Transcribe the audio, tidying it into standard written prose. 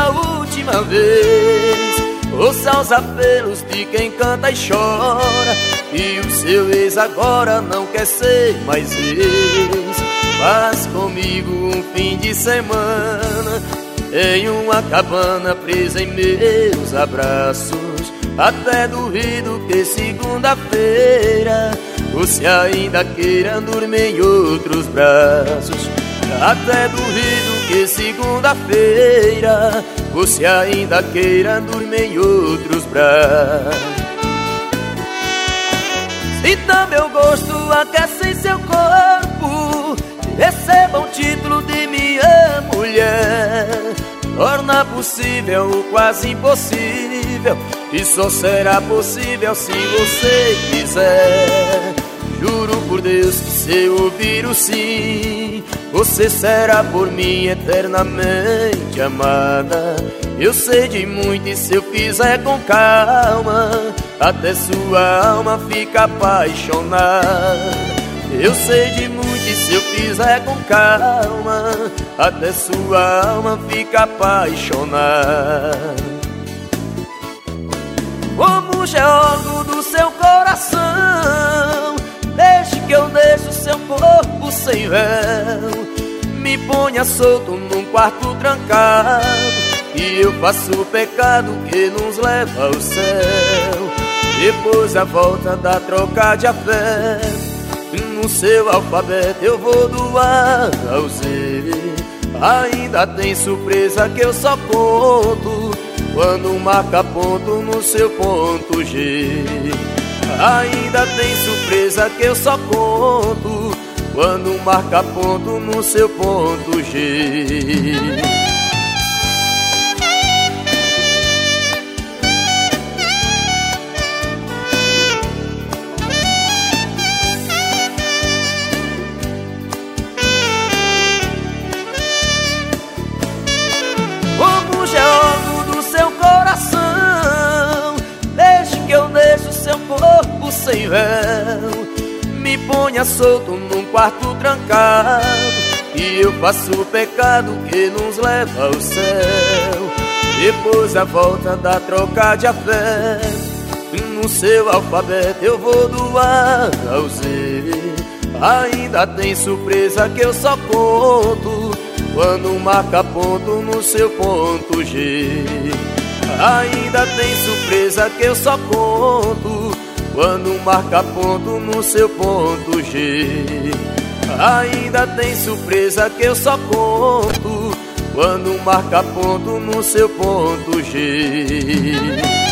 pela última vez. Ouça os apelos de quem canta e chora, e o seu ex agora não quer ser mais ex. Faz comigo um fim de semana em uma cabana presa em meus abraços. Até duvido que segunda-feira você ainda queira dormir em outros braços. Até duvido que segunda-feira você ainda queira dormir em outros braços. Sinta meu gosto, aquece seu corpo, receba um título de minha mulher. Torna possível o quase impossível, e só será possível se você quiser. Juro por Deus que se eu ouvir o sim, você será por mim eternamente amada. Eu sei de muito e se eu fizer com calma, até sua alma fica apaixonada. Eu sei de muito e se eu fizer com calma, até sua alma fica apaixonada. Como geólogo do seu coração, deixe que eu deixe o seu corpo sem véu. Me ponha solto num quarto trancado, e eu faço o pecado que nos leva ao céu. Depois da volta da troca de afeto, no seu alfabeto eu vou do A ao Z. Ainda tem surpresa que eu só conto quando marca ponto no seu ponto G. Ainda tem surpresa que eu só conto quando marca ponto no seu ponto G. Como geólogo do seu coração, deixe que eu deixe o seu corpo sem véu. Me ponha solto num quarto trancado, e eu faço o pecado que nos leva ao céu. Depois da volta da troca de afeto, no seu alfabeto eu vou do A ao Z. Ainda tem surpresa que eu só conto quando marca ponto no seu ponto G. Ainda tem surpresa que eu só conto quando marca ponto no seu ponto G. Ainda tem surpresa que eu só conto quando marca ponto no seu ponto G.